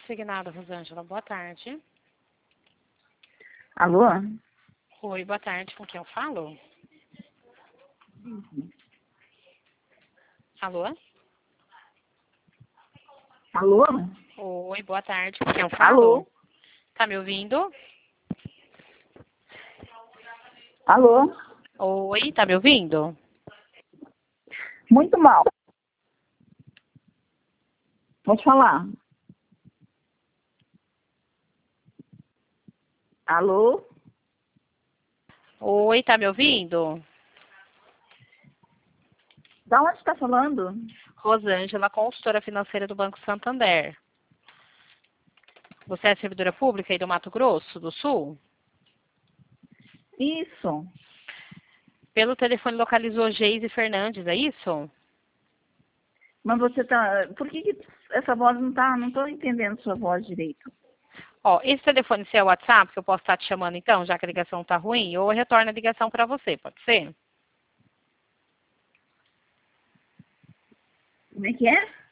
Signada, Rosângela. Boa tarde. Alô? Oi, boa tarde. Com quem eu falo? Alô? Alô? Oi, boa tarde. Com quem eu Alô? falo? Tá me ouvindo? Alô? Oi, tá me ouvindo? Muito mal. Pode falar. Alô? Oi, tá me ouvindo? Da onde está falando? Rosângela, consultora financeira do Banco Santander. Você é servidora pública aí do Mato Grosso do Sul? Isso. Pelo telefone localizou Geise Fernandes, é isso? Mas você tá... Por que essa voz não tá... Não tô entendendo sua voz direito. Ó, esse telefone seu é o WhatsApp, que eu posso estar te chamando então, já que a ligação tá ruim, ou eu retorno a ligação para você, pode ser? Como é que é?